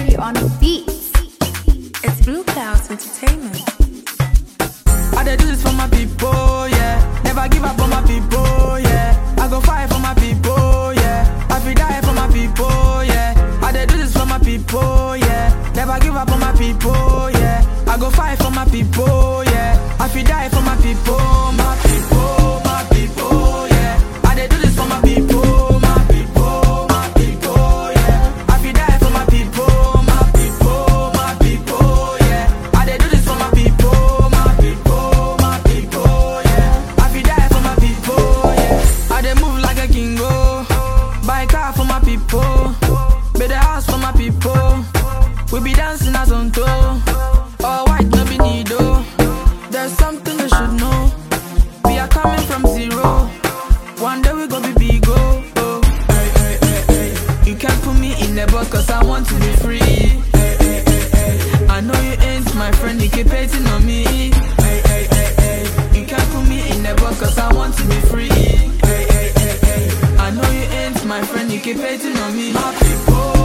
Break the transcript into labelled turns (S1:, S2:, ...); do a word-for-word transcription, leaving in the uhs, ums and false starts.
S1: Berry on the beats.
S2: It's Blue Clouds Entertainment.
S3: I dey do this for my people, yeah. Never give up on my people, yeah. I go fight for my people, yeah. I feel die for my people, yeah. I dey do this for my people, yeah. Never give up on my people, yeah. I go fight for my people, yeah. I feel die for my people, my people, my people, yeah. I dey do this for my people, my people, my people, yeah. I feel die for my people, my people, my people, yeah. I dey do this for my people, my people, my people, yeah. I feel die for my people, yeah. I dey move like a king, oh. Buy car for my people, build a house for my people. We be dancing as on toe. All white, no be needle. There's something you should know. We are coming from zero. One day we gon' be big, oh, oh. Hey, hey, hey, hey. You can't put me in the box cause I want to be free. Hey, hey, hey, hey. I know you ain't my friend, you keep hating on me. Hey, hey, hey, hey. You can't put me in the box cause I want to be free. Hey, hey, hey, hey. I know you ain't my friend, you keep hating on me. My people.